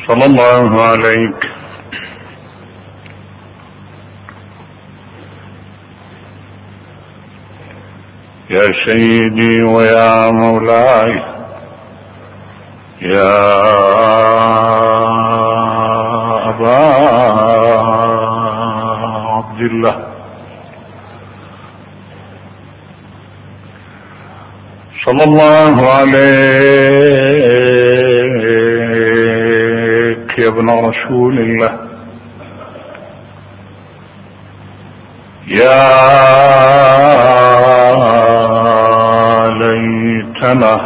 صلى الله عليك يا سيدي ويا مولاي يا أبا عبد الله، صلى الله عليك يا ابن رسول الله، يا ليتنا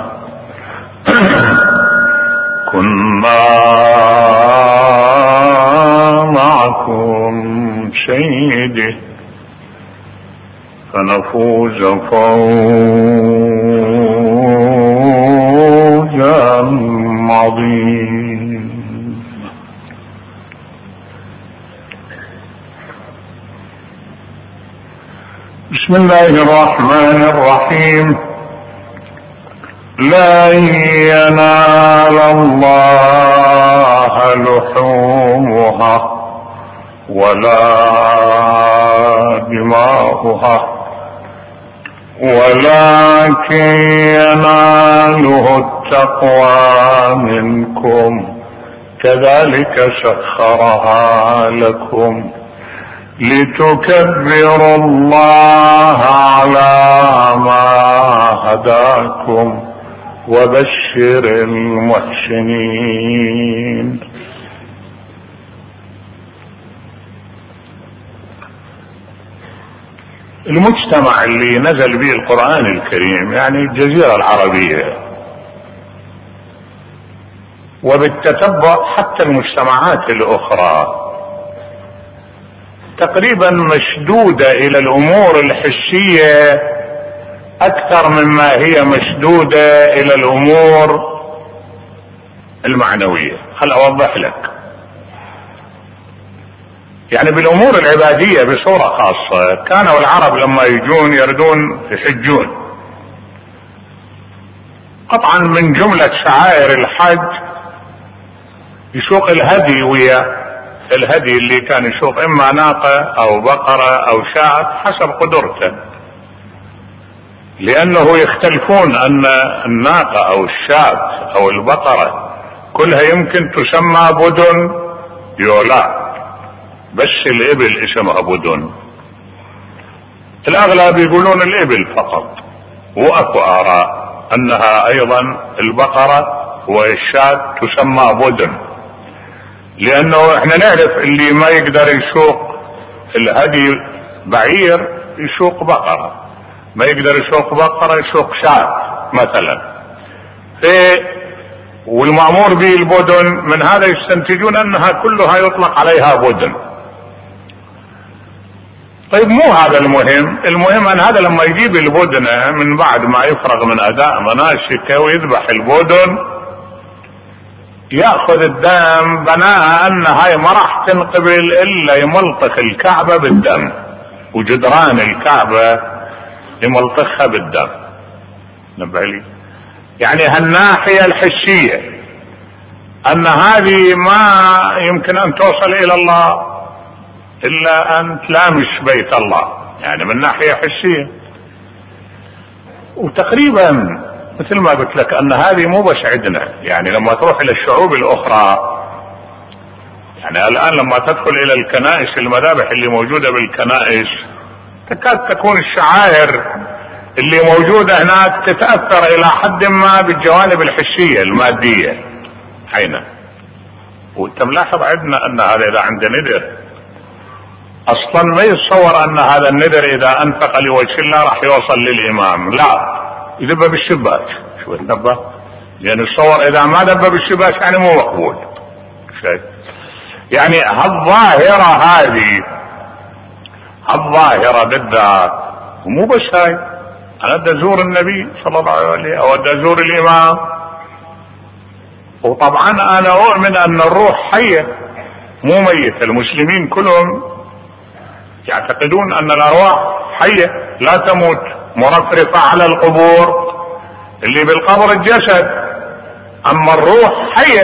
كنا معكم سيدي فنفوز فوزا عظيما. بسم الله الرحمن الرحيم. لن ينال الله لحومها ولا دماؤها ولكن يناله التقوى منكم، كذلك سخرها لكم لتكبروا الله على ما هداكم وبشر المحسنين. المجتمع اللي نزل به القرآن الكريم يعني الجزيرة العربية، وبالتتبع حتى المجتمعات الأخرى تقريبا مشدودة إلى الأمور الحسية أكثر مما هي مشدودة إلى الأمور المعنوية. خل أوضح لك، يعني بالأمور العبادية بصورة خاصة كانوا العرب لما يجون يردون يحجون، قطعا من جملة شعائر الحج يسوق الهدي، ويا الهدي اللي كان يسوق إما ناقة أو بقرة أو شاة حسب قدرته، لأنه يختلفون أن الناقة أو الشاة أو البقرة كلها يمكن تسمى بدن يولا، بس الإبل اسمها بدن. الأغلب يقولون الإبل فقط، وأكو آراء أنها أيضا البقرة والشاة تسمى بدن، لأنه احنا نعرف اللي ما يقدر يسوق الهدي بعير يسوق بقرة، ما يقدر يسوق بقرة يسوق شاة مثلا. والمأمور به البدن، من هذا يستنتجون أنها كلها يطلق عليها بدن. طيب مو هذا المهم، المهم أن هذا لما يجيب البدنة من بعد ما يفرغ من أداء مناسكه ويذبح البدن يأخذ الدم بناء أن هاي ما راح تنقبل إلا يملطخ الكعبة بالدم، وجدران الكعبة يملطخها بالدم. نبه لي يعني هالناحية الحسية أن هذه ما يمكن أن توصل إلى الله إلا أن تلامس بيت الله، يعني من ناحية حسية. وتقريبا مثل ما قلت لك أن هذه مو بس عندنا، يعني لما تروح إلى الشعوب الأخرى، يعني الآن لما تدخل إلى الكنائس المذابح اللي موجودة بالكنائس تكاد تكون الشعائر اللي موجودة هناك تتأثر إلى حد ما بالجوانب الحسية المادية حينا. وانت ملاحظ عندنا أن هذا إذا عنده ندر أصلا ما يتصور أن هذا الندر إذا أنفق لوجه الله راح يوصل للإمام، لا يدب بالشباك. شو النبه؟ يعني الصور إذا ما دب بالشباك يعني مو مقبول شيء. يعني هالظاهرة هذه الظاهرة بالذات، ومو بس هاي، أنا بدي أزور النبي صلى الله عليه أو بدي أزور الإمام، وطبعا أنا أؤمن أن الروح حية مو ميتة. المسلمين كلهم يعتقدون أن الأرواح حية لا تموت مرفرفة على القبور، اللي بالقبر الجسد، أما الروح حية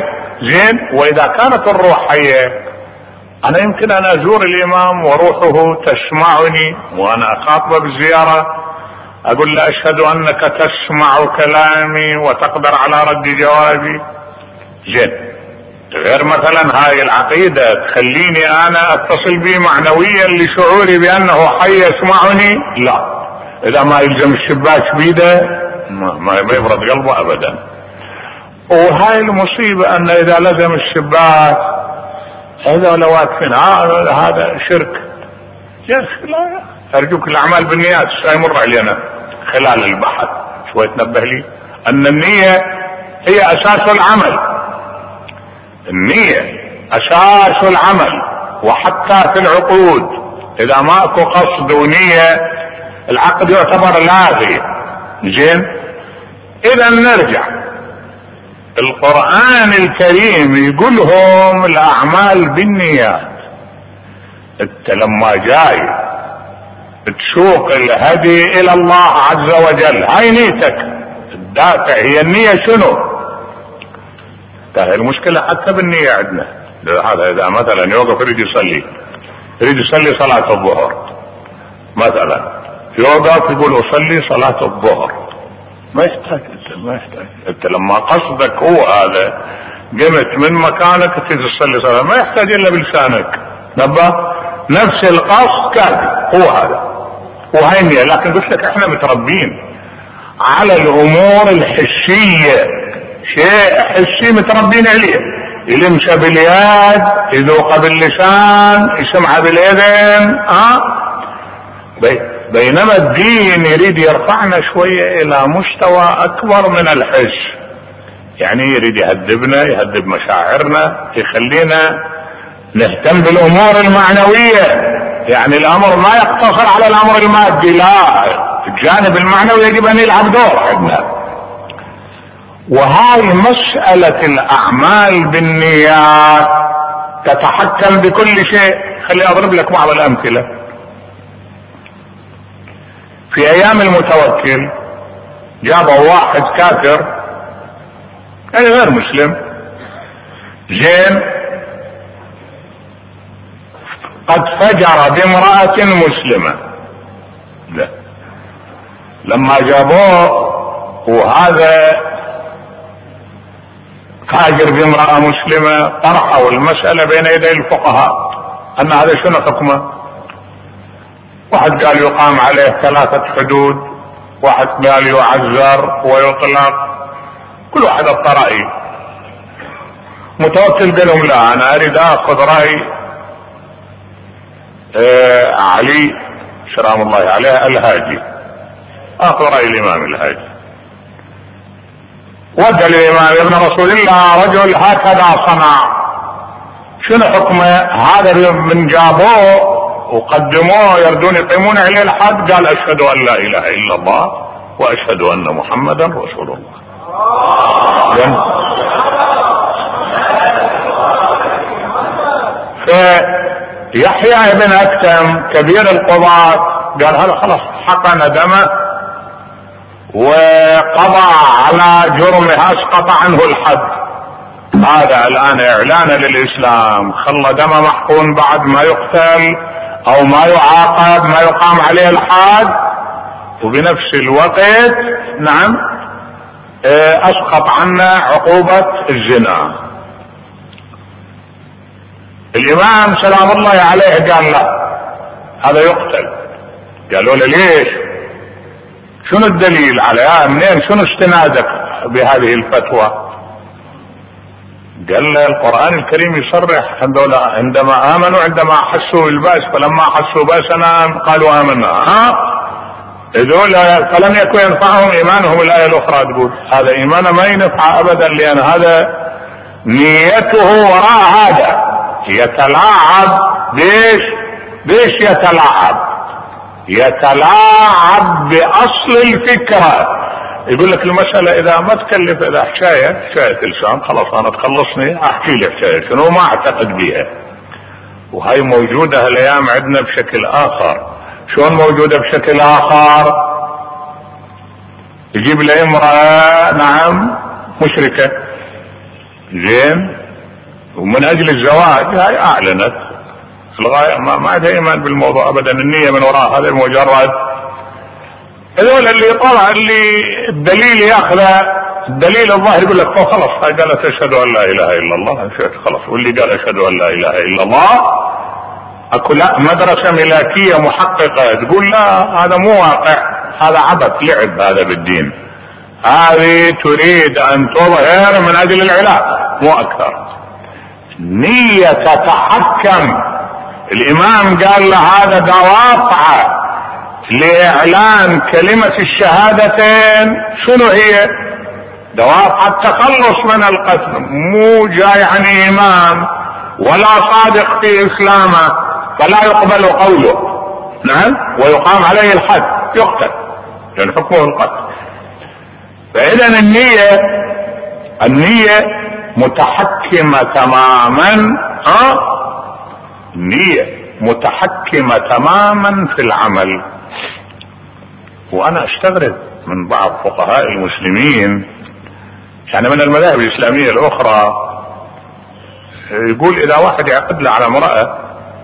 زين. واذا كانت الروح حية، انا يمكن ان ازور الامام وروحه تسمعني وانا اخاطبه بالزيارة، اقول له اشهد انك تسمع كلامي وتقدر على رد جوابي. زين. غير مثلا هاي العقيدة تخليني انا اتصل به معنويا لشعوري بانه حي يسمعني، لا. اذا ما يلزم الشباك بيده ما يبرد قلبه ابدا. وهاي المصيبة ان اذا لزم الشباك هذول واقفين هذا شرك. يا اخي لا، ارجوك الاعمال بالنيات سيمر علينا خلال البحث شوي تنبه لي ان النية هي اساس العمل. النية اساس العمل، وحتى في العقود اذا ماكو قصد ونية العقد يعتبر لاغي. زين. اذا نرجع، القرآن الكريم يقولهم الاعمال بالنيات. انت لما جاي تسوق الهدي الى الله عز وجل، هاي نيتك الدافع هي النية شنو؟ المشكلة حتى بالنية عندنا. هذا اذا مثلا يوقف يريد يصلي صلاة الظهر مثلا، يوقف يقول اصلي صلاة الظهر، ما يحتاج. انت لما قصدك هو هذا، قمت من مكانك تريد تصلي صلاة، ما يحتاج الا بلسانك. نبه نفس القصد كافي، هو هذا وهي النية. لكن قلت لك احنا متربين على الامور الحسية، شيء حسي متربين عليه، يلمسه باليد، يذوقه باللسان، يسمعه بالاذن. بينما الدين يريد يرفعنا شوية الى مستوى اكبر من الحس، يعني يريد يهذبنا، يهذب مشاعرنا، يخلينا نهتم بالامور المعنوية. يعني الامر ما يقتصر على الامر المادي، لا، الجانب المعنوي يجب ان يلعب دور عندنا. وهاي مسألة الاعمال بالنيات تتحكم بكل شيء. خلي اضرب لك بعض الامثلة. في ايام المتوكل جابوا واحد كافر، يعني غير مسلم، زين، قد فجر بامرأة مسلمة. لا. لما جابوه وهذا فاجر بامرأة مسلمة، طرحوا المسألة بين يدي الفقهاء ان هذا شنو حكمه. واحد قال يقام عليه 3 حدود، واحد قال يعذر ويطلق، كل واحد الرأي. متوكل قال لهم لا، انا اريد اخذ رأي علي سلام الله عليه الهادي، اخذ رأي الامام الهادي. ودى الامام ابن رسول الله رجل هكذا صنع، شنو حكمه؟ هذا من جابوه وقدموه يردون يقيمون عليه الحد، قال اشهد ان لا اله الا الله واشهد ان محمدا رسول الله. فيحيى بن اكتم كبير القضاة قال هذا خلاص حقن دمه وقضى على جرمه، اسقط عنه الحد. هذا الان اعلانا للاسلام، خلى دمه محقون بعد ما يقتل او ما يعاقب، ما يقام عليه الحد، وبنفس الوقت نعم اسقط عنه عقوبة الزنا. الامام سلام الله عليه قال لا، هذا يقتل. قالوا له ليش؟ شنو الدليل على منين؟ شنو استنادك بهذه الفتوى؟ قال له القرآن الكريم يصرح عندما آمنوا، عندما حسوا البأس، فلما حسوا بأسنا قالوا آمنا. هذول فلم يكن ينفعهم إيمانهم. الآية الأخرى تقول هذا إيمانه ما ينفع أبدا، لأن هذا نيته وراء هذا يتلاعب. بيش يتلاعب بأصل الفكرة. يقول لك المسألة إذا ما تكلف، إذا حكاية لسان خلاص أنا تخلصني أحكي لك حكاية شنو ما أعتقد بيها. وهي موجودة هالأيام عندنا بشكل آخر. شلون موجودة بشكل آخر؟ يجيب له امرأة نعم مشركة، زين، ومن اجل الزواج هاي اعلنت الغاية، ما عندها ايمان بالموضوع ابدا، النية من وراء هذا مجرد. هذول اللي طلع اللي الدليل ياخذه، الدليل الظاهر يقول لك خلاص هاي قالت اشهد ان لا اله الا الله خلاص، واللي قال اشهد ان لا اله الا الله اكو لا مدرسة ملاكية محققة تقول لا هذا مو واقع، هذا عبث لعب هذا بالدين، هذه تريد ان تظهر من اجل العلاقة مو اكثر. نية تتحكم، الامام قال له هذا دواقع لاعلان كلمة الشهادتين، شنو هي؟ دواقع التخلص من القتل، مو جاي عن امام ولا صادق في اسلامه فلا يقبل قوله، نعم، ويقام عليه الحد يقتل لان حكمه القتل. فاذا النية متحكمة تماما، النية متحكمة تماما في العمل. وانا استغرب من بعض فقهاء المسلمين، يعني من المذاهب الاسلامية الاخرى، يقول اذا واحد يعقد له على امرأة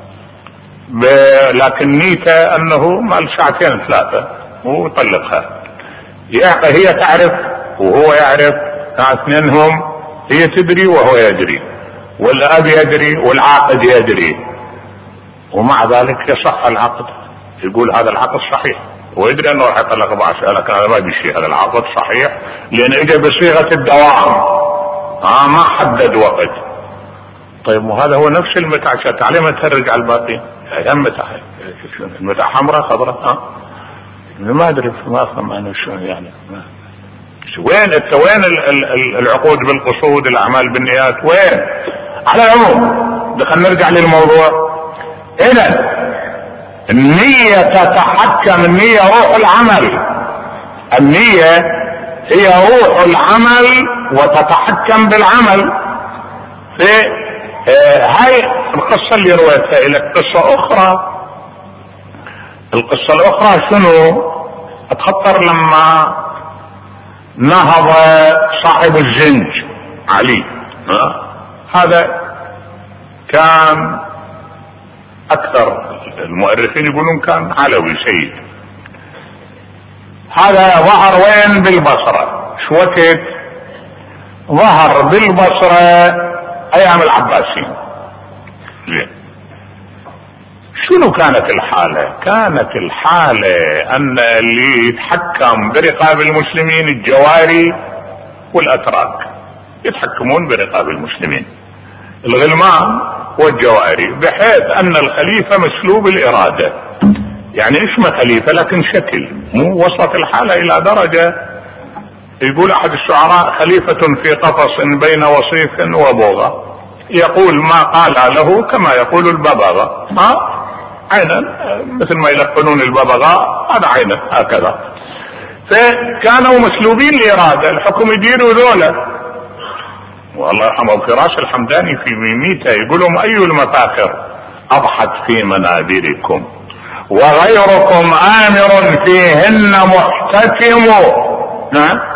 لكن نيته انه مال ساعتين ثلاثة ويطلقها، هي تعرف وهو يعرف، اثنينهم، هي تدري وهو يدري، والاب يدري والعاقد يدري، ومع ذلك يصح العقد. يقول هذا العقد صحيح ويدري انه راح يطلق بعد، لكن هذا ما بيشي، هذا العقد صحيح لان اجى بصيغة الدوام، ما حدد وقت. طيب وهذا هو نفس المتع، عليه ما تهرج على الباقي، المتع حمراء خضراء، ما ادري، ما افهم انا شو يعني، وين العقود بالقصود، الاعمال بالنيات وين؟ على العموم خلينا نرجع للموضوع. اذا النية تتحكم، النية روح العمل، النية هي روح العمل وتتحكم بالعمل. في هاي القصة اللي رويتها لك قصة اخرى، القصة الاخرى شنو؟ اتخطر لما نهض صاحب الزنج علي، هذا كان اكثر المؤرخين يقولون كان علوي سيد. هذا ظهر وين؟ بالبصرة. شو وقت ظهر بالبصرة؟ ايام العباسيين. شنو كانت الحالة؟ كانت الحالة ان اللي يتحكم برقاب المسلمين الجواري والاتراك، يتحكمون برقاب المسلمين الغلمان والجواري، بحيث ان الخليفة مسلوب الارادة، يعني اسمه خليفة لكن شكل، مو وصلت الحالة الى درجة يقول احد الشعراء خليفة في قفص بين وصيف وبوغة، يقول ما قال له كما يقول الببغاء، عينا مثل ما يلقنون الببغاء هذا عينا هكذا. فكانوا مسلوبين الارادة، الحكم يديروا ذولا. والله يرحمه فراس الحمداني في ميميته يقولهم اي المفاخر اضحت في منابركم وغيركم امر فيهن محتكم. نعم،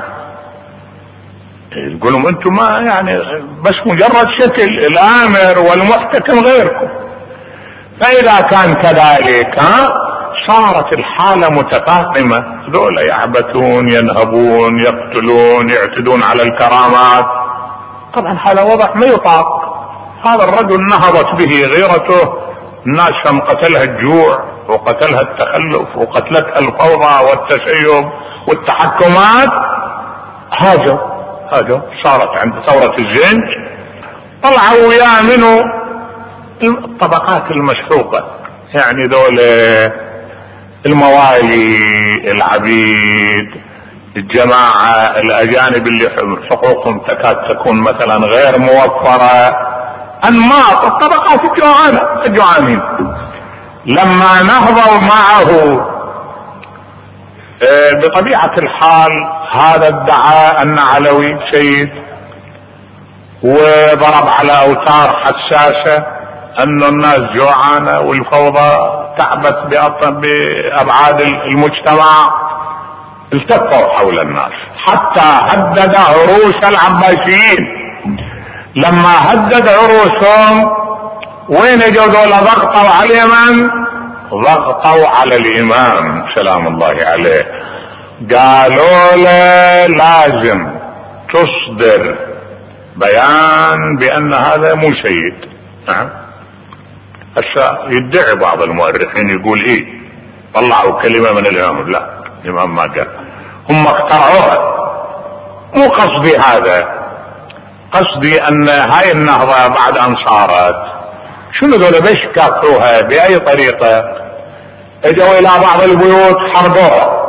يقولون انتم ما يعني بس مجرد شكل، الامر والمحتكم غيركم. فاذا كان كذلك صارت الحالة متفاقمة، ذولا يعبثون ينهبون يقتلون يعتدون على الكرامات، طبعا هذا وضع ما يطاق. هذا الرجل نهضت به غيرته، الناس هم قتلها الجوع وقتلها التخلف وقتلتها الفوضى والتشيب والتحكمات، هاجوا صارت عند ثورة الزنج طلعوا وياه منه الطبقات المسحوقة، يعني دول الموالي العبيد الجماعة الاجانب اللي حقوقهم تكاد تكون مثلا غير موفرة، انماط الطبقات الجوعانين. لما نهضوا معه بطبيعة الحال هذا ادعى ان علوي سيد، وضرب على اوتار حساسة ان الناس جوعانة والفوضى تعبث بابعاد المجتمع، التفوا حول الناس حتى هدد عروش العباسيين. لما هدد عروسهم وين اجوا ذولا؟ ضغطوا على اليمن، ضغطوا على الامام سلام الله عليه، قالوا له لازم تصدر بيان بان هذا مو سيد. نعم. هسه يدعي بعض المؤرخين يقول ايه طلعوا كلمة من الامام، لا الامام ما قال، هم اخترعوها. مو قصدي هذا، قصدي ان هاي النهضة بعد ان صارت شنو ذولا بيش كافروها باي طريقة؟ اجوا الى بعض البيوت حرقوها،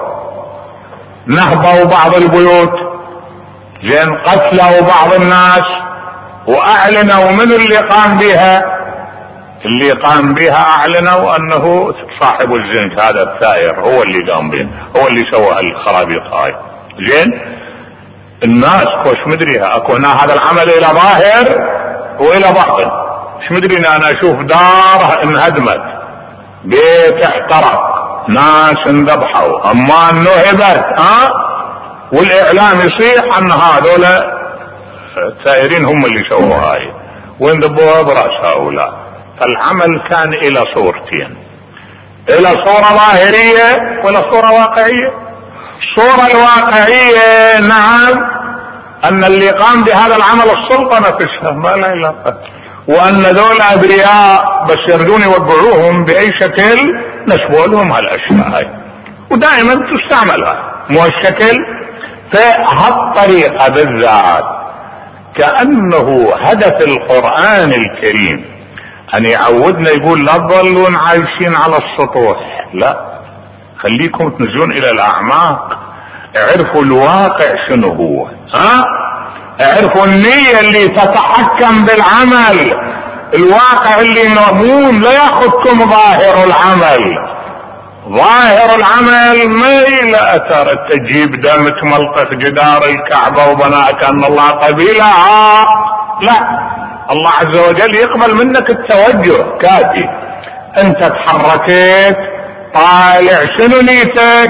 نهبوا بعض البيوت، زين قتلوا بعض الناس، واعلنوا من اللي قام بها. اللي قام بها اعلنوا انه صاحب الزنج هذا الثائر هو اللي قام به، هو اللي سوى الخرابيط هاي. زين الناس كوش مدريها اكو هنا هذا العمل الى ظاهر والى باطن. مش مدري انا اشوف دار انهدمت، بيت احترق، ناس انذبحوا، اما نهبت والاعلام يصيح ان هذول الثائرين هم اللي سووا هاي وانذبوها براس هؤلاء. فالعمل كان الى صورتين، الى صورة ظاهرية والى صورة واقعية. الصورة الواقعية نعم ان اللي قام بهذا العمل السلطة نفسها ما لا علاقة، وان دول ابرياء بس يردون يوقعوهم باي شكل نسبوا لهم هالاشياء هاي، ودائما تستعملها مو الشكل. فهالطريقة بالذات كأنه هدف القرآن الكريم ان يعودنا، يقول لا تظلون عايشين على السطوح، لا خليكم تنزلون الى الاعماق، اعرفوا الواقع شنو هو، اعرفوا النية اللي تتحكم بالعمل، الواقع اللي مضمون، لا ياخذكم ظاهر العمل. ظاهر العمل ما إلى اثر، تجيب دم تملقف جدار الكعبة وبناء كأن الله قبيلها، لا، الله عز وجل يقبل منك التوجه كافي. انت تحركت طالع، شنو نيتك؟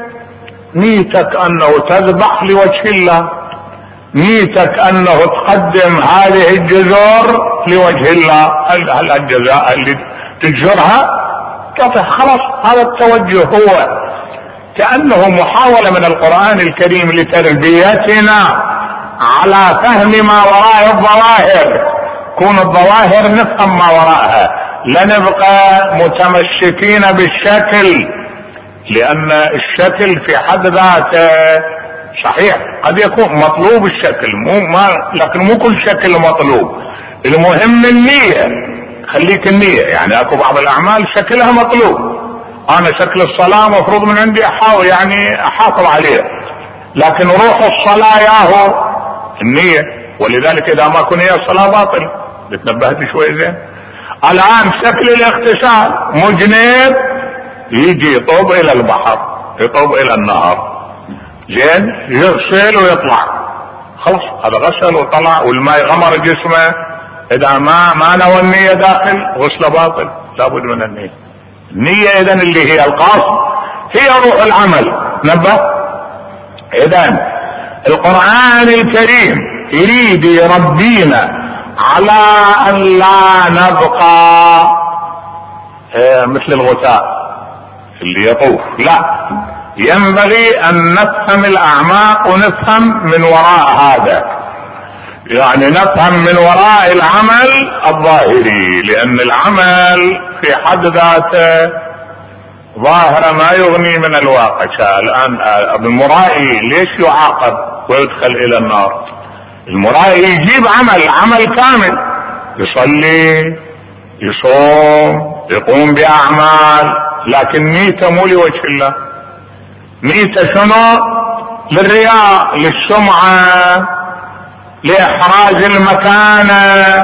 نيتك انه تذبح لوجه الله، نيتك انه تقدم هذه الجزر لوجه الله، الجزاء اللي تجرها قطع، خلاص هذا التوجه هو. كأنه محاولة من القرآن الكريم لتربيتنا على فهم ما وراء الظواهر، كون الظواهر نفهم ما وراءها، لا نبقى متمسكين بالشكل، لأن الشكل في حد ذاته صحيح قد يكون مطلوب الشكل، لكن مو كل شكل مطلوب. المهم النية، خليك النية. يعني اكو بعض الاعمال شكلها مطلوب، انا شكل الصلاة مفروض من عندي احاول يعني احافظ عليه، لكن روح الصلاة ياهو النية، ولذلك اذا ما كن هي الصلاة باطل. بتنبهت شوي زين. الان شكل الاغتسال مجنب، يجي يطوب الى البحر، يطوب الى النهر، زين يغسل ويطلع، خلاص هذا غسل وطلع والماء غمر جسمه، اذا ما نوى النية داخل غسل باطل، لابد من النية. النية اذا اللي هي القصد هي روح العمل. نبه اذا القرآن الكريم يريد يربينا على ان لا نبقى مثل الغثاء اللي يطوف، لا، ينبغي ان نفهم الاعماق ونفهم من وراء هذا، يعني نفهم من وراء العمل الظاهري، لان العمل في حد ذاته ظاهر ما يغني من الواقع. الان المرائي ليش يعاقب ويدخل الى النار؟ المرائي يجيب عمل كامل، يصلي يصوم يقوم باعمال، لكن نيته مو لوجه الله، نيته شنو؟ للرياء، للسمعة، لإحراز المكانة،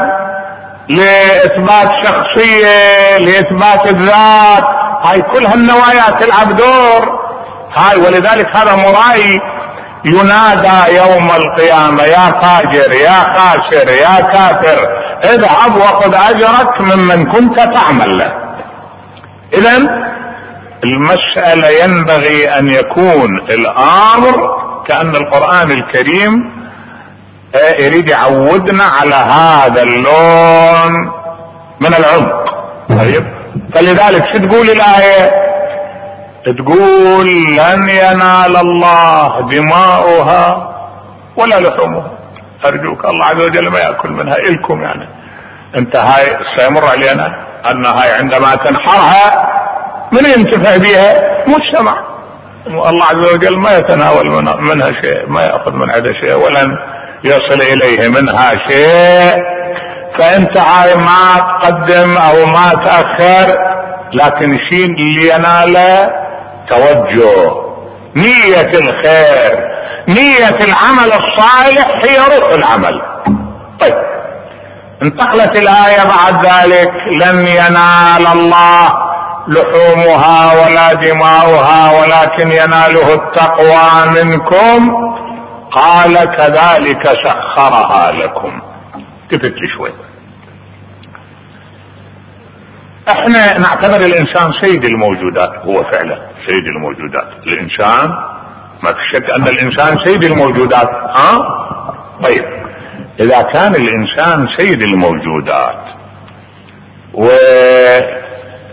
لإثبات شخصية، لإثبات الذات، هاي كلها النوايا تلعب دور هاي. ولذلك هذا مرائي ينادى يوم القيامة يا فاجر يا خاسر يا كافر اذهب وخذ أجرك ممن كنت تعمل له. إذن المسألة ينبغي أن يكون الأمر كأن القرآن الكريم يريد يعودنا على هذا اللون من العمق. طيب فلذلك شو تقول الآية؟ تقول لن ينال الله دماؤها ولا لحومها. ارجوك الله عز وجل ما يأكل منها إلكم، يعني انت هاي سيمر علينا ان هاي عندما تنحرها من ينتفع بها؟ مجتمع. الله عز وجل ما يتناول منها شيء، ما يأخذ من هذا شيء ولن يصل اليه منها شيء. فانت هاي ما تقدم او ما تأخر، لكن شيء اللي يناله توجه، نية الخير، نية العمل الصالح هي روح العمل. طيب انتقلت الآية بعد ذلك لن ينال الله لحومها ولا دماؤها ولكن يناله التقوى منكم، قال كذلك سخرها لكم. التفت لي شوي. احنا نعتبر الانسان سيد الموجودات، هو فعلا سيد الموجودات. الانسان ما في شك ان الانسان سيد الموجودات. طيب اذا كان الانسان سيد الموجودات ويعتز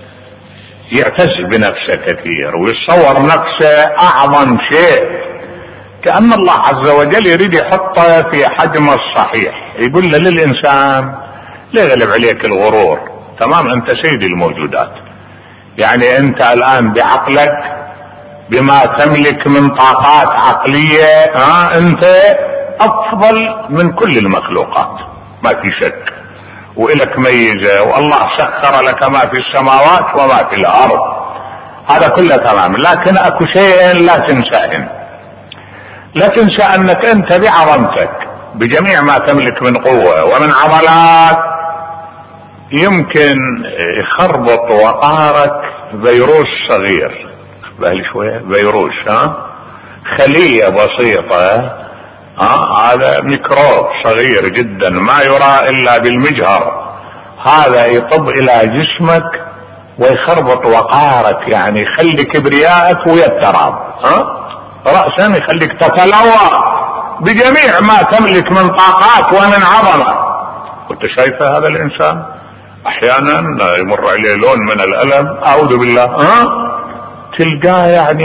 بنفسه كثير ويتصور نفسه اعظم شيء، كأن الله عز وجل يريد يحطه في حجمه الصحيح. يقول له للانسان لا يغلب عليك الغرور، تمام انت سيد الموجودات، يعني انت الان بعقلك بما تملك من طاقات عقلية انت افضل من كل المخلوقات ما في شك، والك ميزة، والله سخر لك ما في السماوات وما في الارض، هذا كله تمام. لكن اكو شيء لا تنساهن، لا تنسى انك انت بعظمتك بجميع ما تملك من قوة ومن عضلات يمكن يخربط وقارك فيروس صغير، بالي شوية فيروس، خلية بسيطة، هذا ميكروب صغير جدا ما يرى الا بالمجهر، هذا يطب الى جسمك ويخربط وقارك، يعني يخلي كبريائك ويا التراب، رأسا يخليك تتلوى بجميع ما تملك من طاقات ومن عظمة. وانت شايفه هذا الانسان احيانا يمر عليه لون من الالم اعوذ بالله، تلقاه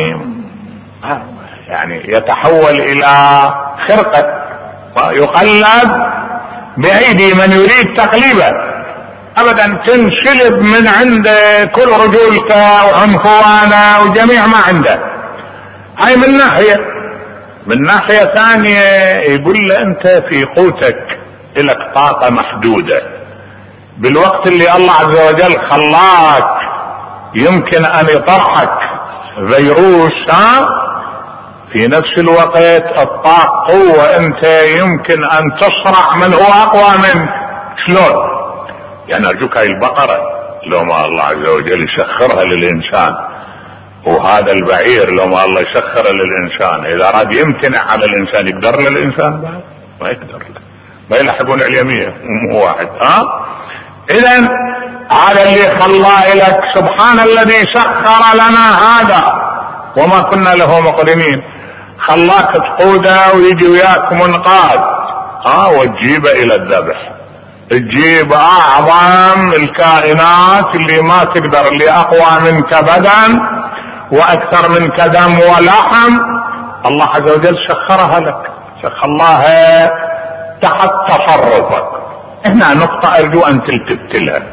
يعني يتحول الى خرقة ويقلب بايدي من يريد تقليبه، ابدا تنسلب من عنده كل رجولته وعنفوانه وجميع ما عنده. هاي من ناحية. من ناحية ثانية يقول له انت في قوتك لك طاقة محدودة، بالوقت اللي الله عز وجل خلاك يمكن ان يطرحك فيروس، في نفس الوقت الطاقة قوة انت يمكن ان تصرع من هو اقوى منك. شلون؟ يعني ارجوك هاي البقرة لو ما الله عز وجل يسخرها للانسان، وهذا البعير لو ما الله يسخر للانسان، اذا اراد يمتنع على الانسان يقدر للانسان بعد؟ ما يقدر له، ما يلحقون اليمية مو واحد. اذا هذا اللي خلاه لك، سبحان الذي سخر لنا هذا وما كنا له مقرنين، خلاك تقوده ويجي وياك منقاد، وتجيبه الى الذبح، تجيب اعظم الكائنات اللي ما تقدر، اللي اقوى منك بدن واكثر منك دم ولحم، الله عز وجل سخرها لك، خلاها تحت تصرفك. هنا نقطة ارجو ان تلتفت لها.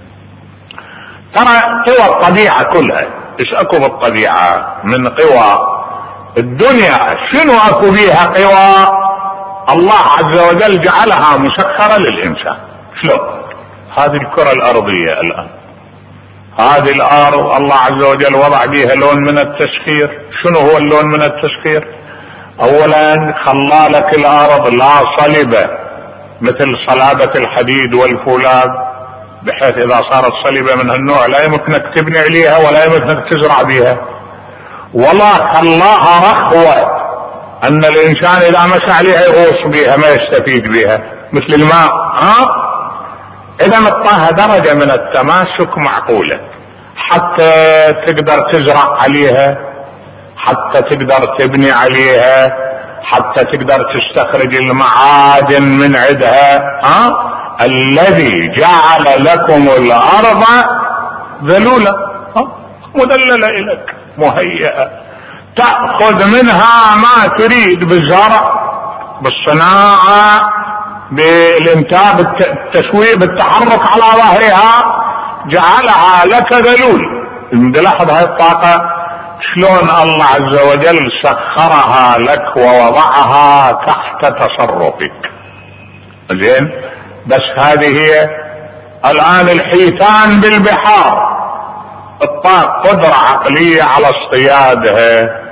ترى قوى الطبيعة كلها، ايش اكو بالطبيعة من قوى الدنيا؟ شنو اكو بيها قوى؟ الله عز وجل جعلها مسخرة للانسان. شلون؟ هذه الكرة الارضية الان، هذه الارض الله عز وجل وضع بيها لون من التسخير. شنو هو اللون من التسخير؟ اولا خلالك الارض لا صلبة مثل صلابة الحديد والفولاذ، بحيث اذا صارت صلبة من هالنوع لا يمكنك تبني عليها ولا يمكنك تزرع بها. ولا خلاها رخوة ان الانسان اذا مشى عليها يغوص بها ما يستفيد بها مثل الماء. اذا اعطاها درجة من التماسك معقولة حتى تقدر تزرع عليها، حتى تقدر تبني عليها، حتى تقدر تستخرج المعادن من عندها. الذي جعل لكم الارض ذلولة، مذللة اليك مهيئة، تأخذ منها ما تريد بالزرع، بالصناعة، بالانتاج، بالتسويق، بالتحرك على ظهرها، جعلها لك ذلول. نلاحظ هاي الطاقة شلون الله عز وجل سخرها لك ووضعها تحت تصرفك. زين، بس هذه هي الآن الحيتان بالبحار، الطاقة قدرة عقلية على اصطيادها.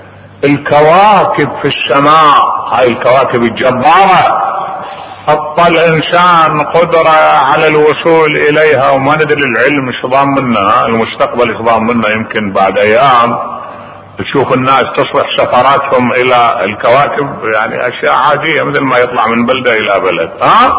الكواكب في السماء، هاي الكواكب الجبارة، حط الانسان قدرة على الوصول اليها، وما ندري العلم ايش ضامننا، المستقبل ايش ضامننا. يمكن بعد ايام تشوف الناس تصبح سفراتهم الى الكواكب يعني اشياء عادية، مثل ما يطلع من بلدة الى بلد.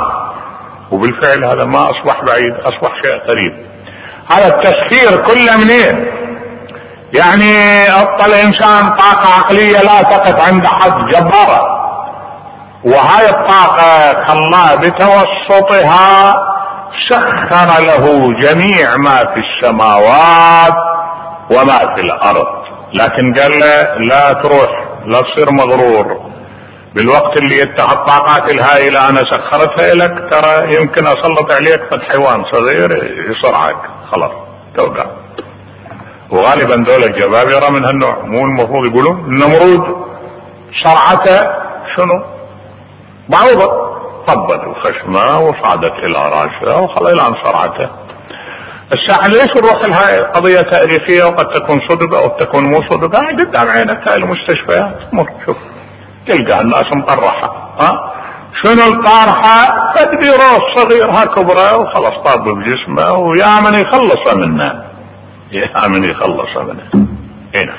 وبالفعل هذا ما اصبح بعيد، اصبح شيء قريب. هذا التسخير كله منين؟ يعني الانسان طاقة عقلية لا تقف عند حد، جبارة. وهاي الطاقة خلاه بتوسطها سخر له جميع ما في السماوات وما في الارض. لكن قال له لا تروح، لا تصير مغرور بالوقت اللي يتخذ الطاقات الهائلة انا سخرتها لك، ترى يمكن اسلط عليك فد حيوان صغير يصرعك، خلاص توقع. وغالبا دول الجبابرة من هالنوع، مو المفروض يقولون النمرود صرعته شنو؟ بعوضة، طبت الخشمة وصعدت الى راسها وخلى الان صرعته. الساعة ليش نروح لهاي قضية تاريخية وقد تكون صدق او تكون مو صدق؟ قدام عينك هاي المستشفيات، مر شوف تلقى الناس مطرحة. شنو الطارحة؟ قد راس صغير هكبره وخلص طاب بجسمه، ويا من يخلص منه، يا من يخلص منه. هنا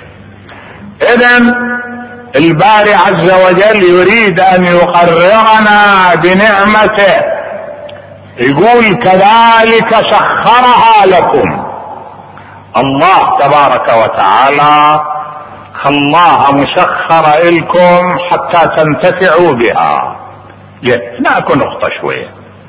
اذن الباري عز وجل يريد ان يقررنا بنعمته، يقول كذلك سخرها لكم. الله تبارك وتعالى خلاها مسخرة لكم حتى تنتفعوا بها. ناكو نقطة شوية.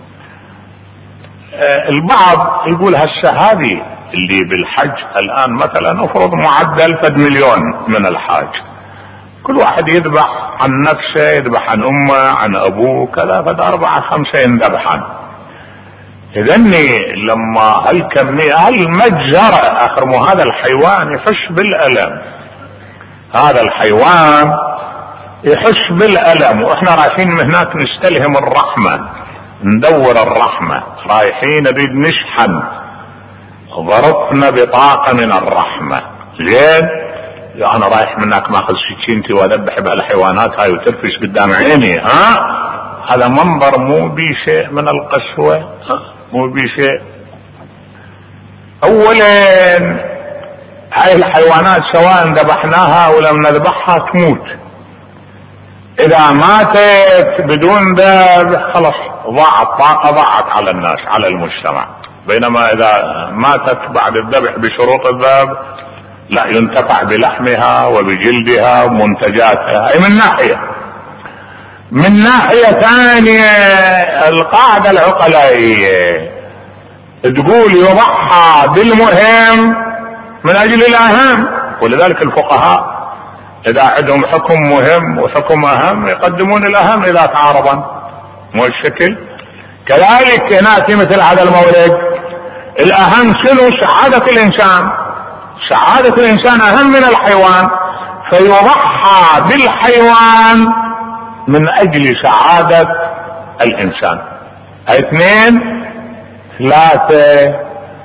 البعض يقول هسه هذه اللي بالحج الان مثلا افرض معدل 1 مليون من الحاج، كل واحد يذبح عن نفسه، يذبح عن امه، عن ابوه، كذا، فد 4-5 ينذبحان. اذني لما هالكمية هالمجزرة، اخر مو هذا الحيوان يحس بالالم، هذا الحيوان يحس بالالم، واحنا رايحين من هناك نستلهم الرحمة، ندور الرحمة، رايحين نريد نشحن، ظرفنا بطاقة من الرحمة. زين، انا رايح منك ماخذ سكينتي واذبح بهالحيوانات هاي وترفش قدام عيني، هذا منظر مو بي شيء من القسوة، مو بي شيء. اولا هاي الحيوانات سواء ذبحناها ولم نذبحها تموت، اذا ماتت بدون ذبح خلص ضاعت طاقة، ضاعت على الناس، على المجتمع. بينما اذا ماتت بعد الذبح بشروط الذبح لا، ينتفع بلحمها وبجلدها ومنتجاتها. هي من ناحية. من ناحية ثانية القاعدة العقلائية تقول يضحى بالمهم من اجل الاهم، ولذلك الفقهاء اذا عندهم حكم مهم وحكم اهم يقدمون الاهم اذا تعارضا، مو الشكل. كذلك هنا في مثل هذا المورد الاهم شنو؟ سعادة الانسان، سعادة الانسان اهم من الحيوان، فيضحى بالحيوان من اجل سعادة الانسان. 2 3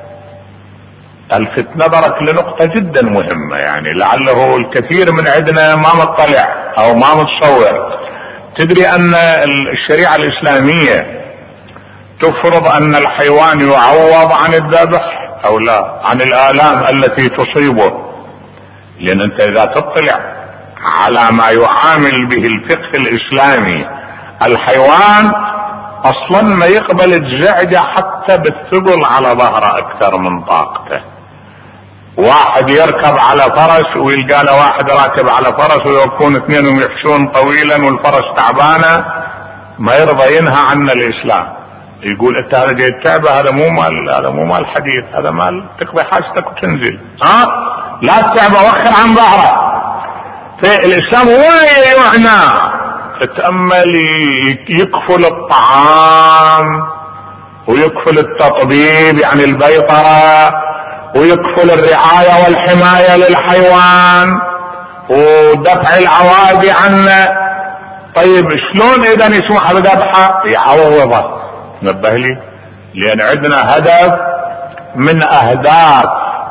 الفت نظرك لنقطة جدا مهمة، يعني لعله الكثير من عندنا ما مطلع او ما متصور. تدري ان الشريعة الاسلامية تفرض ان الحيوان يعوض عن الذبح او لا، عن الالام التي تصيبه. لان انت اذا تطلع على ما يعامل به الفقه الاسلامي، الحيوان اصلا ما يقبل الزعجة حتى بالثقل على ظهره اكثر من طاقته. واحد يركب على فرس ويلقى له واحد راكب على فرس ويكون اثنينهم يحشون طويلا والفرس تعبانه، ما يرضى ينهى عنا الاسلام، يقول انت هذا جاي تعبه، هذا مو مال حديث، هذا مال تقضي حاجتك وتنزل، لا التعبه وخر عن ظهره. فالاسلام ولا يعنى تتأمل يكفل الطعام ويكفل التطبيب يعني البيطرة، ويكفل الرعاية والحماية للحيوان ودفع العوادي عنه. طيب شلون اذا يسمح بذبحه؟ يعوضه. نبه لي، لان عندنا هدف من اهداف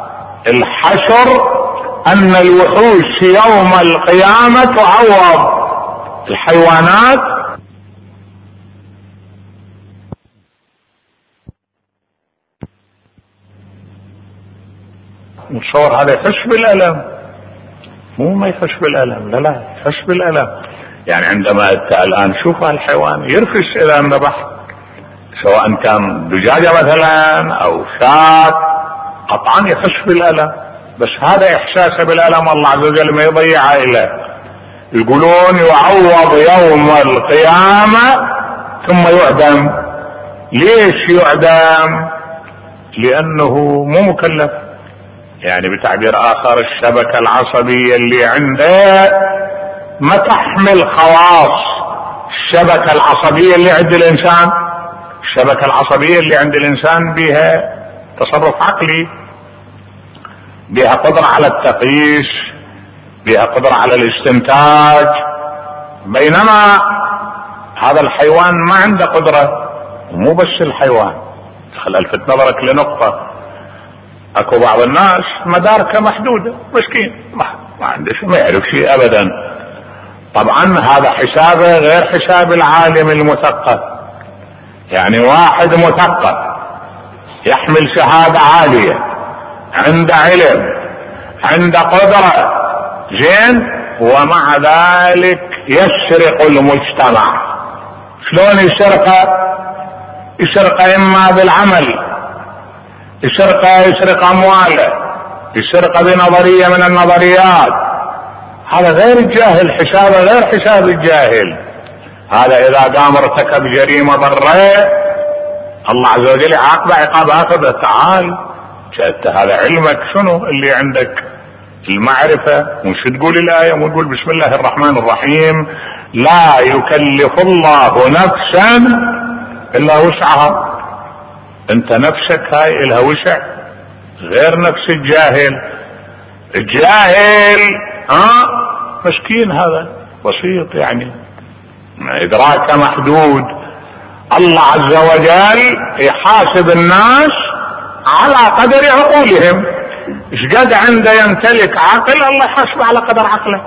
الحشر ان الوحوش يوم القيامة تعوض الحيوانات. متصور هذا يحس بالألم؟ مو ما يحس بالألم، لا يحس بالألم. يعني عندما انت الان شوف الحيوان يرفس اذا انذبح، سواء كان دجاجة مثلا او شاة، قطعا يحس بالألم، بس هذا احساسه بالألم الله عز وجل ما يضيعه له. يقولون يعوض يوم القيامة ثم يعدم. ليش يعدم؟ لانه مو مكلف، يعني بتعبير اخر الشبكة العصبية اللي عنده ما تحمل خواص الشبكة العصبية اللي عند الانسان. الشبكة العصبية اللي عند الانسان بها تصرف عقلي، بها قدرة على التقييس، بها قدرة على الاستنتاج، بينما هذا الحيوان ما عنده قدرة. مو بس الحيوان، خل الفت نظرك لنقطة، اكو بعض الناس مداركه محدودة مسكين ما عنده شيء، ما يعرف شيء ابدا. طبعا هذا حسابه غير حساب العالم المثقف. يعني واحد مثقف يحمل شهادة عالية، عنده علم، عنده قدرة، زين، ومع ذلك يسرق المجتمع. شلون يسرقه؟ يسرقه اما بالعمل، يسرق امواله، يسرق بنظرية من النظريات. هذا غير الجاهل، حسابه غير حساب الجاهل. هذا اذا قام ارتكب جريمة ضرة الله عز وجل يعاقبه عقاب اخر. تعال شأت هذا علمك شنو اللي عندك؟ المعرفة. وش تقول الآية؟ ونقول بسم الله الرحمن الرحيم لا يكلف الله نفسا الا وسعها. انت نفسك هاي الها وسع غير نفس الجاهل. الجاهل مسكين، هذا بسيط، يعني ادراكه محدود. الله عز وجل يحاسب الناس على قدر عقولهم. ايش قد عنده يمتلك عقل الله يحاسب على قدر عقله.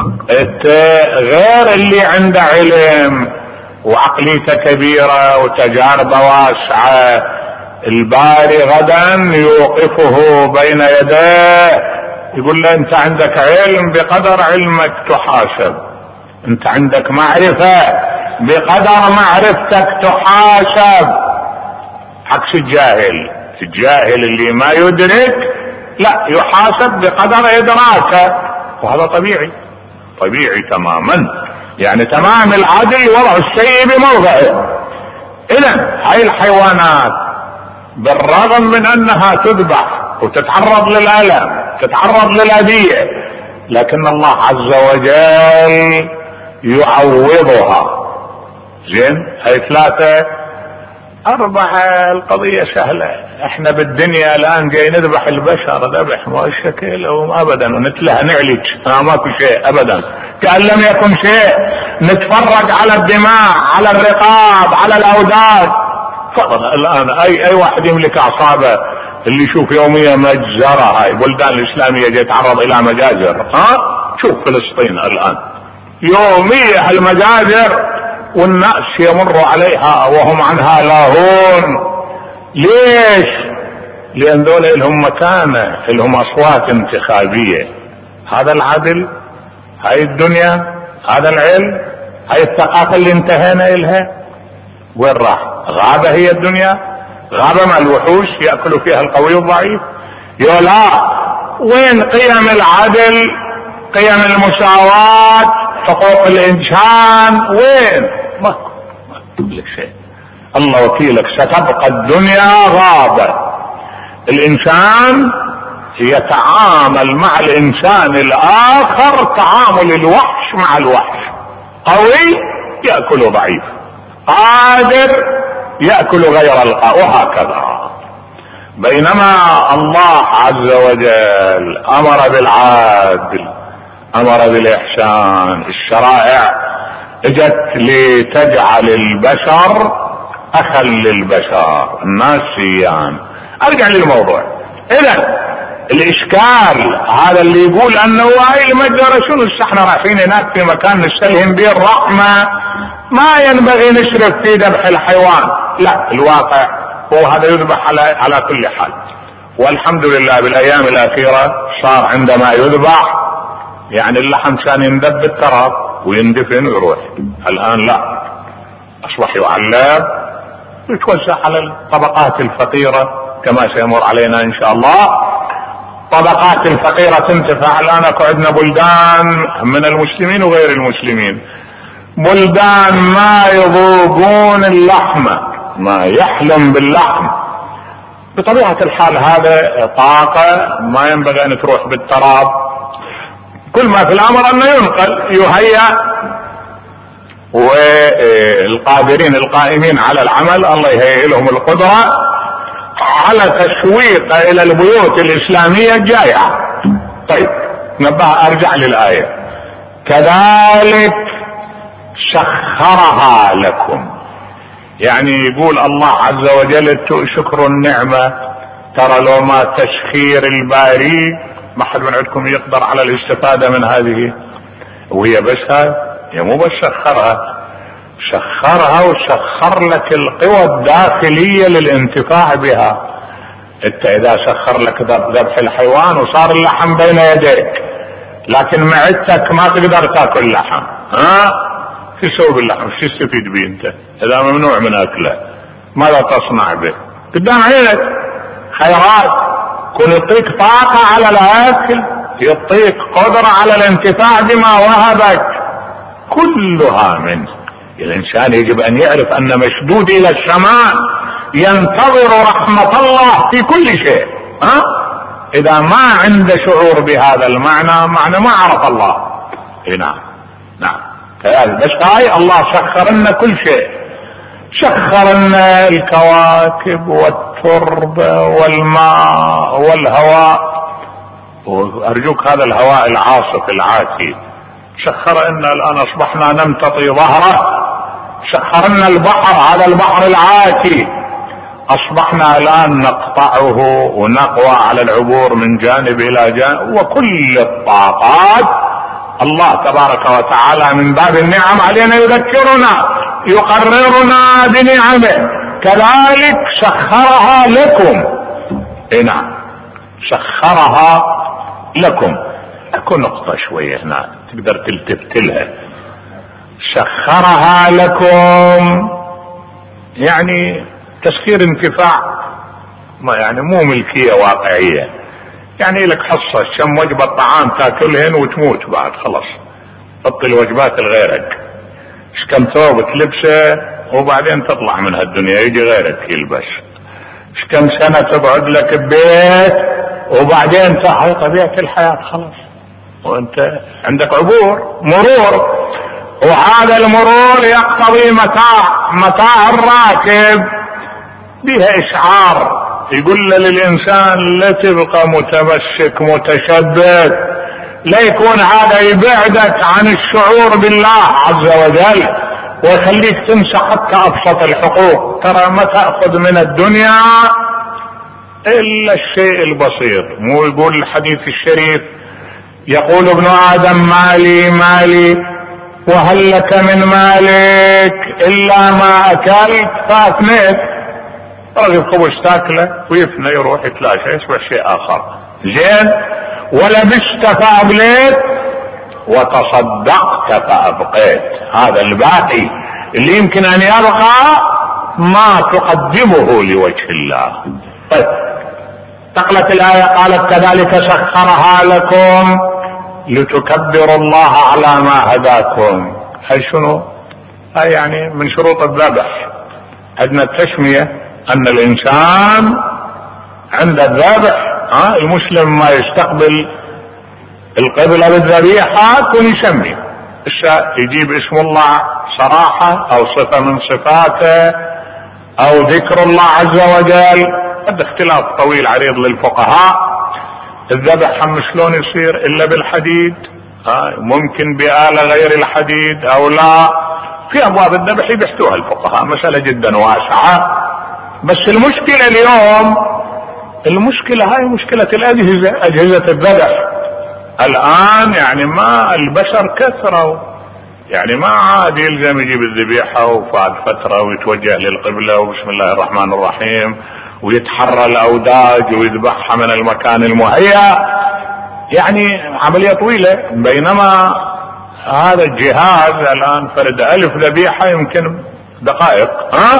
غير اللي عنده علم وعقليته كبيرة وتجاربه واسعة، الباري غدا يوقفه بين يديه يقول له انت عندك علم بقدر علمك تحاسب، انت عندك معرفة بقدر معرفتك تحاسب. عكس الجاهل، الجاهل اللي ما يدرك لا يحاسب بقدر ادراكه، وهذا طبيعي تماما. يعني تمام العدل وضع الشيء بموضعه. اذا هاي الحيوانات بالرغم من انها تذبح وتتعرض للألم، تتعرض للأذية، لكن الله عز وجل يعوضها. زين، هاي 3 4 القضية سهلة. احنا بالدنيا الان جاي نذبح البشر ذبح ما شكل ابدا، ونتلهى نعلج ماكو شيء ابدا كأن لم يكن شيء، نتفرج على الدماء، على الرقاب، على الاوداد. فضل الان اي واحد يملك اعصابه اللي يشوف يوميا مجزرة، هاي بلدان الاسلامية جاي يتعرض الى مجازر. شوف فلسطين الان يوميا المجازر والناس يمر عليها وهم عنها لاهون. ليش؟ لان دول لهم مكانة، لهم اصوات انتخابية. هذا العدل، هاي الدنيا، هذا العلم، هاي الثقافة اللي انتهينا الها وين راح؟ غابة هي الدنيا، غابة مع الوحوش يأكلوا فيها القوي والضعيف. يولا وين قيم العدل، قيم المساواة، حقوق الإنسان؟ وين؟ ما كل شيء. الله وكيلك ستبقى الدنيا غابة. الإنسان يتعامل مع الإنسان الآخر تعامل الوحش مع الوحش، قوي يأكل ضعيف، قادر يأكل غير القادر، وهكذا. بينما الله عز وجل أمر بالعدل، أمر بالإحسان. الشرائع اجت لتجعل البشر أخا للبشر، الناس سيان. أرجع للموضوع. إذن الإشكال هذا اللي يقول أنه هاي المجزرة شنو احنا رايحين هناك في مكان نستلهم به الرحمة، ما ينبغي نشرف في ذبح الحيوان. لا، الواقع هو هذا يذبح على كل حال. والحمد لله بالايام الاخيرة صار عندما يذبح يعني اللحم كان يندب بالتراب ويندفن ويروح، الان لا، اصبح يعلب ويتوزع على الطبقات الفقيرة كما سيمر علينا ان شاء الله. طبقات الفقيرة تنتفع. الان اكو عندنا بلدان من المسلمين وغير المسلمين، بلدان ما يذوقون اللحمة، ما يحلم باللحم. بطبيعة الحال هذا طاقة ما ينبغي ان تروح بالتراب. كل ما في الامر انه ينقل يهيأ، والقادرين القائمين على العمل الله يهيئ لهم القدرة على تسويق الى البيوت الاسلامية الجائعة. طيب ارجع للآية. كذلك سخرها لكم، يعني يقول الله عز وجل شكر النعمة. ترى لو ما تسخير الباري ما حد من عندكم يقدر على الاستفادة من هذه، وهي بس هي مو بس سخرها وسخر لك القوى الداخلية للانتفاع بها. انت اذا سخر لك ذبح الحيوان وصار اللحم بين يديك، لكن معدتك ما تقدر تاكل لحم، شو تسوي باللحم؟ شو تستفيد به انت اذا ممنوع من اكله؟ ماذا تصنع به؟ قدام عينك خيرات، كن يعطيك طاقة على الاكل، يعطيك قدرة على الانتفاع بما وهبك، كلها منه. الانسان يجب ان يعرف ان مشدود الى السماء ينتظر رحمة الله في كل شيء. اذا ما عنده شعور بهذا المعنى معنى ما عرف الله. نعم بس هاي الله سخر لنا كل شيء، سخر لنا الكواكب والتربة والماء والهواء، وارجوك هذا الهواء العاصف العاتي سخر لنا. الان اصبحنا نمتطي ظهره. سخر لنا البحر، هذا البحر العاتي اصبحنا الان نقطعه ونقوى على العبور من جانب الى جانب. وكل الطاقات الله تبارك وتعالى من باب النعم علينا يذكرنا، يقررنا بنعمه. كذلك سخرها لكم. نعم سخرها لكم. اكو نقطة شوية هنا تقدر تلتفت لها. سخرها لكم يعني تسخير انتفاع، يعني مو ملكية واقعية. يعني لك حصة كم وجبة طعام تاكلهن وتموت بعد خلاص، حط الوجبات لغيرك. كم ثوب تلبسه وبعدين تطلع من هالدنيا يجي غيرك يلبس. كم سنة تقعد لك ببيت وبعدين هاي طبيعة الحياة خلاص، وانت عندك مرور، وهذا المرور يقتضي متاع الراكب بها إشعار يقول للإنسان لا تبقى متمسك متشبث، لا يكون هذا يبعدك عن الشعور بالله عز وجل ويخليك تنسى حتى أبسط الحقوق. ترى ما تأخذ من الدنيا إلا الشيء البسيط. مو يقول الحديث الشريف يقول ابن آدم مالي وهل لك من مالك إلا ما أكلت فأفنيت. رغب خبز تاكله ويفنى يروح يتلاشى يسوى شيء آخر. زين، ولبست فأبليت وتصدقت فأبقيت. هذا الباقي اللي يمكن أن يبقى ما تقدمه لوجه الله. طيب انتقلت الآية قالت كذلك سخرها لكم لتكبروا الله على ما هداكم. هاي شنو؟ هاي يعني من شروط الذبح عندنا التسمية، أن الإنسان عند الذبح المسلم ما يستقبل القبلة بالذبيحة ويسمي الشاء، يجيب اسم الله صراحة أو صفة من صفاته أو ذكر الله عز وجل. هذا اختلاف طويل عريض للفقهاء. الذبح هم شلون يصير إلا بالحديد؟ ممكن بآلة غير الحديد أو لا؟ في أبواب الذبح يبحثوها الفقهاء، مسألة جدا واسعة. بس المشكلة اليوم، المشكلة هاي مشكلة الأجهزة، أجهزة الذبح الآن. يعني ما البشر كثروا، يعني ما عاد يلزم يجيب الذبيحة وفات فترة ويتوجه للقبلة وبسم الله الرحمن الرحيم ويتحرى الأوداج ويذبحها من المكان المهيأ، يعني عملية طويلة. بينما هذا الجهاز الآن فرد 1000 ذبيحة يمكن دقائق.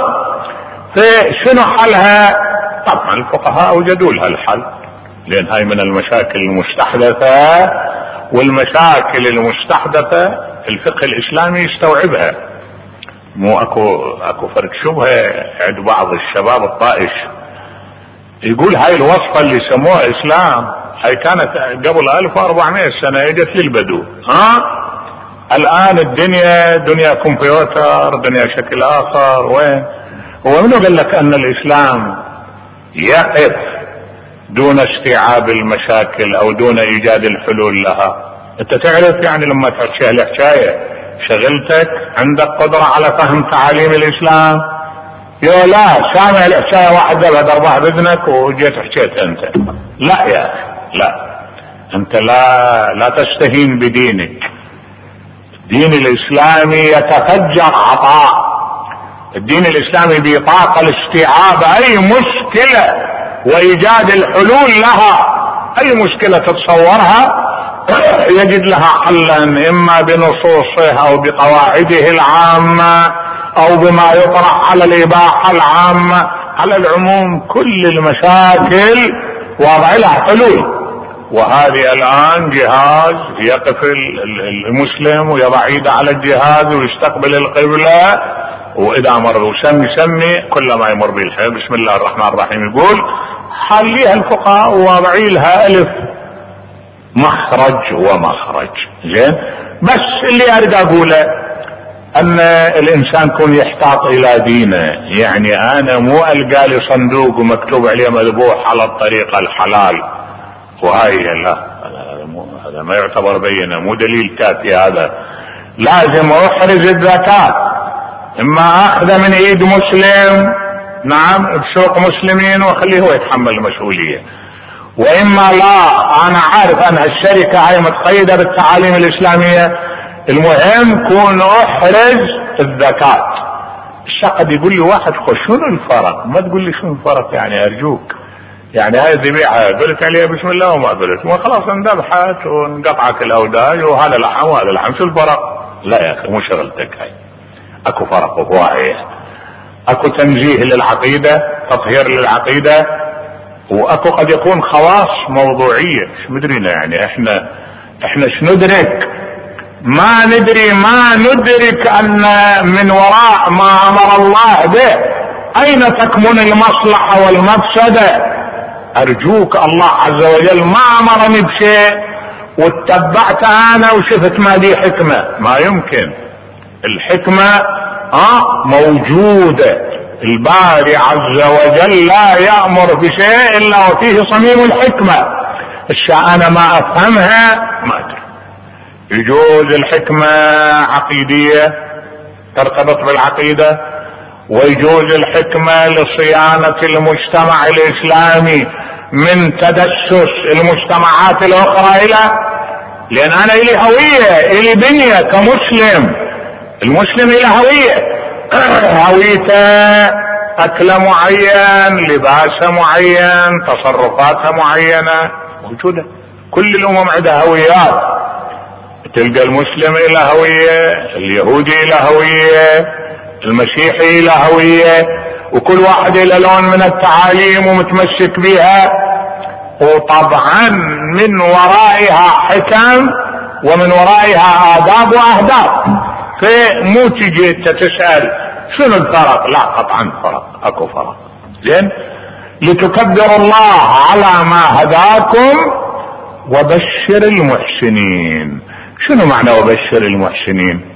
فشنو حلها؟ طبعا الفقهاء وجدوا لها الحل، لأن هاي من المشاكل المستحدثة، والمشاكل المستحدثة الفقه الإسلامي يستوعبها. مو اكو فرق شبهة عند بعض الشباب الطائش يقول هاي الوصفة اللي سموها إسلام هاي كانت قبل 1400 سنة اجت للبدو. الآن الدنيا دنيا كمبيوتر، دنيا شكل آخر. وين هو منو قال لك أن الإسلام يقف دون استيعاب المشاكل أو دون إيجاد الحلول لها؟ أنت تعرف يعني لما تحكي الحكاية شغلتك عندك قدرة على فهم تعاليم الإسلام؟ يا لا سامع الحكاية واحدة بعد 4 بإذنك وجيت حكيت أنت. لا يا أخي لا، أنت لا تستهين بدينك. الدين الإسلامي يتفجر عطاء. الدين الإسلامي بطاقة لاستيعاب أي مشكلة وإيجاد الحلول لها. أي مشكلة تتصورها يجد لها حلا، إما بنصوصه أو بقواعده العامة أو بما يطرح على الإباحة العامة. على العموم كل المشاكل وضع لها حلول. وهذه الآن جهاز يقف المسلم ويضع ايده على الجهاز ويستقبل القبلة، وإذا مر وسمي كل ما يمر به الحي بسم الله الرحمن الرحيم يقول. حليها الفقهاء ووضعي لها ألف مخرج ومخرج. زين، بس اللي أريد أقوله أن الإنسان يكون يحتاط إلى دينه. يعني أنا مو ألقى لي صندوق ومكتوب عليه مذبوح على الطريقة الحلال وهاي لا، هذا ما يعتبر بينه، مو دليل كافي. هذا لازم أحرز الزكاة، إما أخذ من إيد مسلم نعم بسوق مسلمين وخليه هو يتحمل المسؤولية، وإما لا أنا عارف أن الشركة هاي متقيدة بالتعاليم الإسلامية. المهم كون أحرز الزكاة. الشقد يقول لي واحد شنو الفرق؟ ما تقول لي شنو الفرق يعني أرجوك. يعني هاي الذبيحة قلت عليها بسم الله وما قلت، وخلاص اندبحت وانقطعت الأوداج وهذا لحم وهذا لحم، شو الفرق؟ لا يا أخي مو شغلتك هاي. أكو فرق واعي، أكو تنزيه للعقيدة، تطهير للعقيدة، وأكو قد يكون خواص موضوعية. شو مدرينا يعني احنا شو ندرك؟ ما ندرك أن من وراء ما أمر الله به أين تكمن المصلحة والمفسدة. أرجوك الله عز وجل ما أمرني بشيء واتبعت أنا وشفت ما دي حكمة. ما يمكن. الحكمة موجودة. الباري عز وجل لا يأمر بشيء إلا وفيه صميم الحكمة. الشيء أنا ما أفهمها ما أدري. يجوز الحكمة عقيدية ترتبط بالعقيدة، ويجوز الحكمة لصيانة المجتمع الإسلامي من تدسس المجتمعات الأخرى لأن أنا إلي هوية، إلي بنية كمسلم. المسلم إلي هويته أكل معين، لباس معين، تصرفات معينة موجودة. كل الأمم عندها هويات. تلقى المسلم إلى هوية، اليهودي إلى هوية، المسيحي إلى هوية، وكل واحد إلى لون من التعاليم ومتمسك بها. وطبعا من ورائها حكم ومن ورائها آداب وأهداف. فمو تجي تسأل شنو الفرق، لا قطعا فرق، اكو فرق. زين، لتكبروا الله على ما هداكم وبشر المحسنين. شنو معنى وبشر المحسنين؟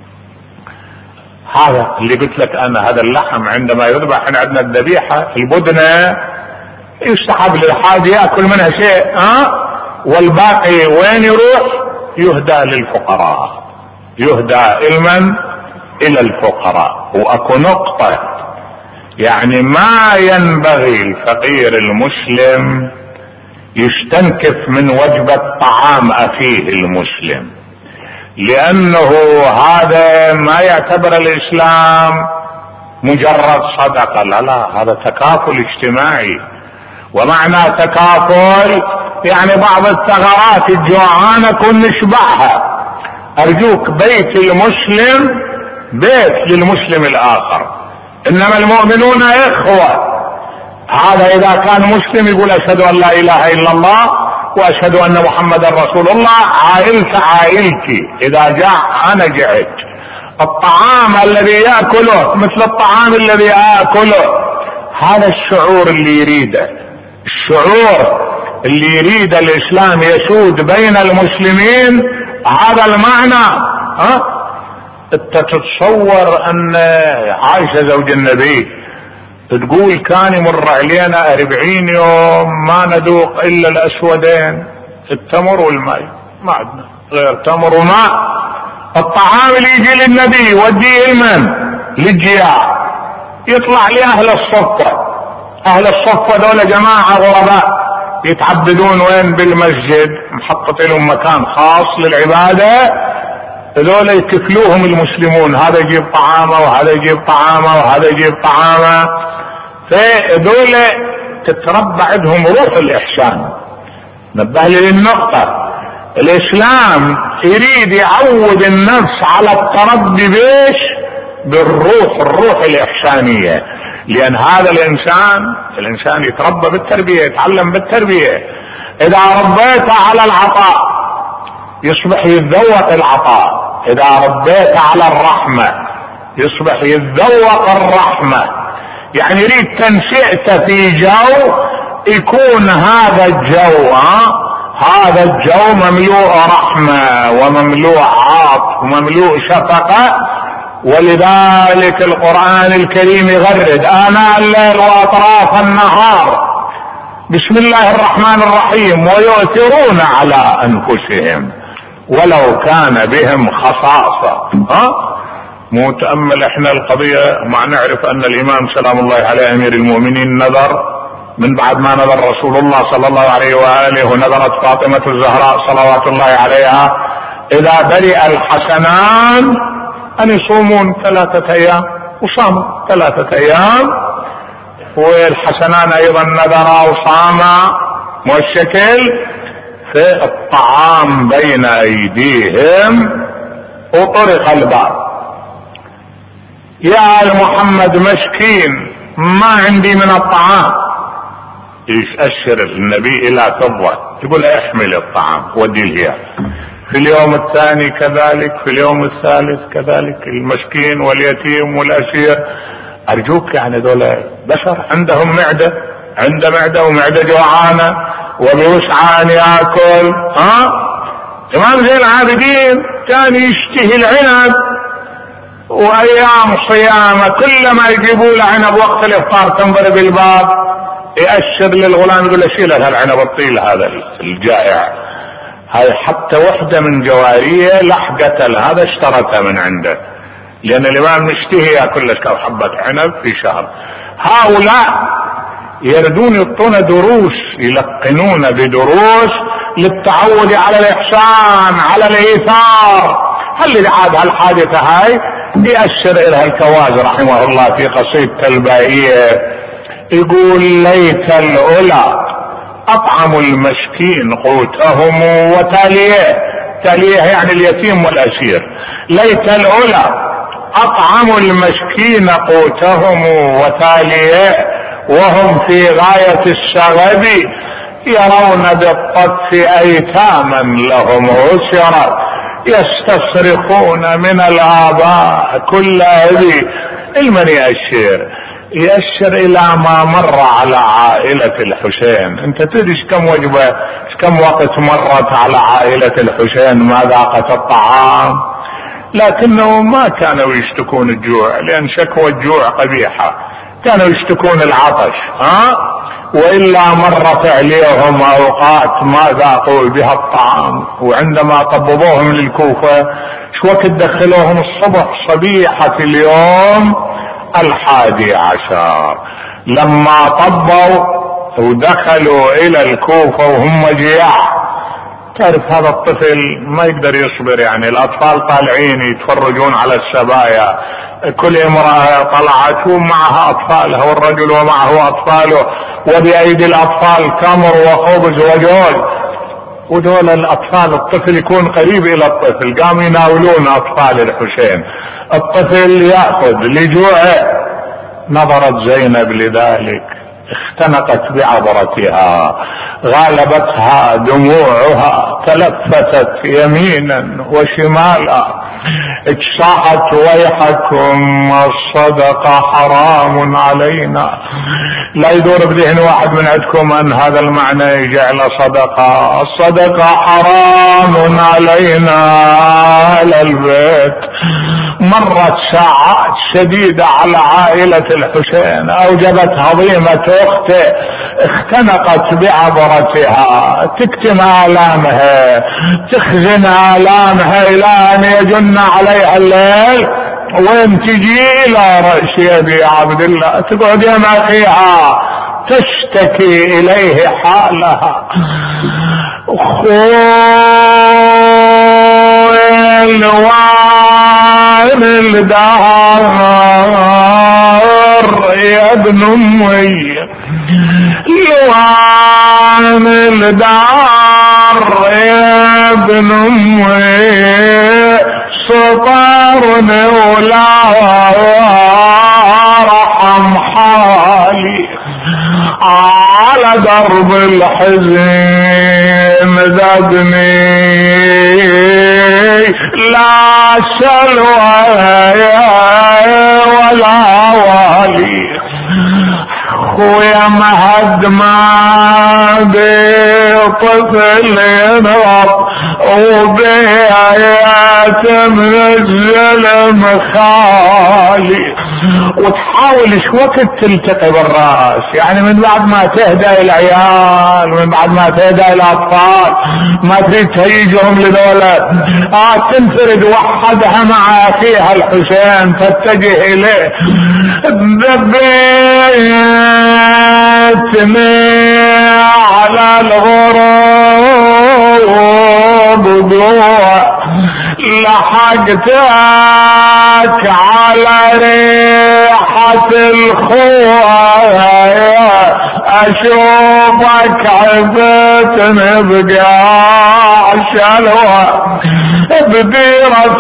هذا اللي قلت لك انا، هذا اللحم عندما يذبح، احنا عندنا الذبيحه البدنه يستحب للحاج ياكل منها شيء، والباقي وين يروح؟ يهدى للفقراء، يهدى الى الفقراء. واكو نقطه، يعني ما ينبغي الفقير المسلم يستنكف من وجبة طعام اخيه المسلم، لانه هذا ما يعتبر الاسلام مجرد صدقة، لا، هذا تكافل اجتماعي. ومعنى تكافل يعني بعض الثغرات الجوعانة كن نشبعها. ارجوك، بيت المسلم بيت للمسلم الاخر، انما المؤمنون اخوة. هذا اذا كان مسلم يقول اشهد ان لا اله الا الله واشهد ان محمدا رسول الله، عائلت عائلتي، اذا جاع انا جعت. الطعام الذي ياكله مثل الطعام الذي اكله، هذا الشعور اللي يريده، الشعور اللي يريد الاسلام يسود بين المسلمين، هذا المعنى. انت تتصور ان عائشة زوج النبي تقول كان يمر علينا 40 يوم ما ندوق الا الاسودين، التمر والماء، ما عندنا غير تمر وماء. الطعام اللي يجي للنبي يوديه لمن؟ للجياع، يطلع لأهل الصفة. اهل الصفة دول جماعة غرباء يتعبدون وين؟ بالمسجد، محطط لهم مكان خاص للعبادة، هذول يكفلوهم المسلمون، هذا يجيب طعامه وهذا يجيب طعامه وهذا يجيب طعامه. فهذول تتربى عندهم روح الإحسان. نبه لي للنقطة، الإسلام يريد يعود النفس على التربي بيش؟ الروح الإحسانية. لأن هذا الإنسان يتربى بالتربية، يتعلم بالتربية. إذا ربيته على العطاء يصبح يتذوق العطاء، إذا ربيته على الرحمة يصبح يتذوق الرحمة. يعني يريد تنشئته في جو يكون هذا الجو هذا الجو مملوء رحمة ومملوء عاطف ومملوء شفقة. ولذلك القرآن الكريم يغرد آناء الليل وأطراف النهار بسم الله الرحمن الرحيم ويؤثرون على أنفسهم ولو كان بهم خصاصة. مو تأمل احنا القضية، ما نعرف ان الامام سلام الله عليه امير المؤمنين نذر من بعد ما نذر رسول الله صلى الله عليه وآله ونذرت فاطمة الزهراء صلوات الله عليها اذا برئ الحسنان ان يصومون 3 ايام، وصاموا 3 ايام، والحسنان ايضا نذرا وصاما. والشكل في الطعام بين ايديهم وطرق الباب، يا آل محمد مسكين ما عندي من الطعام. يشأشر النبي الى فضة، يقول احمل الطعام ودي لها. في اليوم الثاني كذلك، في اليوم الثالث كذلك، المسكين واليتيم والاسير. ارجوك، يعني دول بشر عندهم معدة، عنده معدة ومعدة جوعانة وبوسعى ان ياكل. امام زين العابدين كان يشتهي العنب، وايام صيامه كلما يجيبوا له عنب وقت الافطار تنضرب الباب، يأشر للغلام يقول له شيل هالعنب الطيل هذا الجائع. هاي حتى وحده من جواريه لحقت هذا اشترتها من عنده، لان الامام مشتهي ياكل لك حبه عنب في شهر. هؤلاء يردون يعطون دروس، يلقنون بدروس للتعود على الاحسان على الايثار. هل عاد هالحادثه هاي يأشر إلها الكواز رحمه الله في قصيدة البائية، يقول ليت الأولى أطعموا المسكين قوتهم وتاليه يعني اليتيم والأسير. ليت الأولى أطعموا المسكين قوتهم وتاليه وهم في غاية الشغب يرون بالطف أيتاما لهم عسرت، يستصرخون من الآباء كل أبي. المن يأشر إلى ما مر على عائلة الحسين. أنت تدري كم وجبة كم وقت مرت على عائلة الحسين ما ذاقت الطعام، لكنهم ما كانوا يشتكون الجوع، لأن شكوى الجوع قبيحة، كانوا يشتكون العطش. وإلا مرت عليهم أوقات ما ذاقوا بها الطعام. وعندما طببوهم للكوفة شو وقت دخلوهم الصبح صبيحة اليوم 11، لما طبوا ودخلوا إلى الكوفة وهم جياع. تعرف هذا الطفل ما يقدر يصبر، يعني الأطفال طالعين يتفرجون على السبايا، كل امرأة طلعت ومعها أطفالها والرجل ومعه أطفاله، وبأيدي الأطفال تمر وخبز وجوز، ودول الأطفال الطفل يكون قريب إلى الطفل، قاموا يناولون أطفال الحسين، الطفل يأخذ لجوعه. نظرت زينب لذلك، اختنقت بعبرتها، غالبتها دموعها، تلفتت يمينا وشمالا، اجصحت ويحكم الصدقة حرام علينا. لا يدور بذهن واحد من عندكم ان هذا المعنى يجعل صدقة، الصدقة حرام علينا على البيت. مرت ساعات شديدة على عائلة الحسين، اوجبت هضيمة اخته، اختنقت بعبرتها، تكتم آلامها، تخزن آلامها الى ان يجن عليها الليل، وين تجي الى رأس ابي عبد الله تقعد يا اخيها تشتكي اليه حالها. وين الدار يا ابن امي، وين الدار يا ابن امي، سطرني ولا رحم حالي، على درب الحزن ذبني لا سلوى ولا والي. خويا مهد ما بطفل ينرب وبيات من الظلم خالي، وتحاول شو وقت تلتقي بالراس، يعني من بعد ما تهدى العيال، من بعد ما تهدى الاطفال، ما تريد تهيجهم لذولا، تنفرد وحدها مع اخيها الحسين تتجه اليه. ذبيتني على الغروب ضوء، لحقتك على ريحة الخوة، اشوفك عفتني بقاع شلوى، بديرة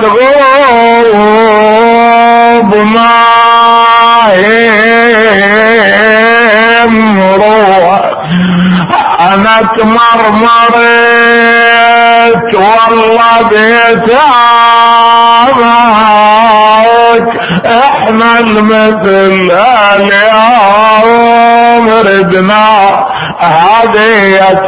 غروب ما مروة، انا تمرمرت والله بيتامك، احنا المثل اليوم ردنا هدية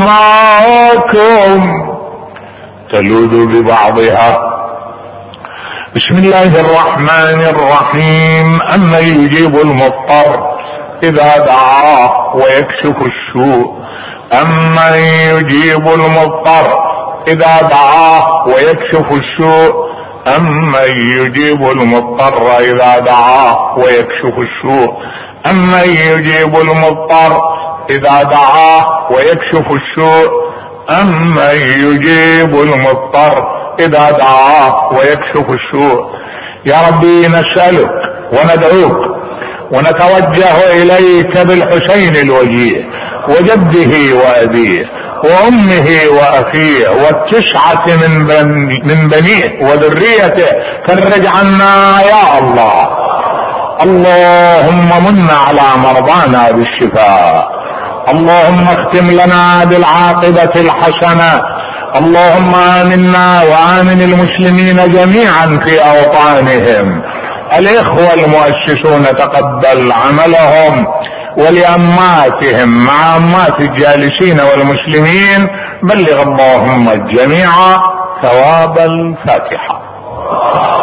ماكم تلوذ ببعضها. بسم الله الرحمن الرحيم. أما يجيب المضطر إذا دعاه ويكشف السوء، أما يجيب المضطر إذا دعاه ويكشف السوء، أما يجيب المضطر إذا دعاه ويكشف السوء، أما يجيب المضطر إذا دعاه ويكشف السوء، أما يجيب المضطر إذا دعاه ويكشف السوء. يا ربي نسألك وندعوك ونتوجه إليك بالحسين الوجيه وجده وأبيه وأمه وأخيه والتسعة من بنيه وذريته، فرج عنا يا الله. اللهم من على مرضانا بالشفاء، اللهم اختم لنا بالعاقبة الحسنة. اللهم آمنا وآمن المسلمين جميعا في أوطانهم. الإخوة المؤسسون تقبل عملهم، ولأماتهم مع أمات الجالسين والمسلمين بلغ اللهم الجميع ثواب الفاتحة.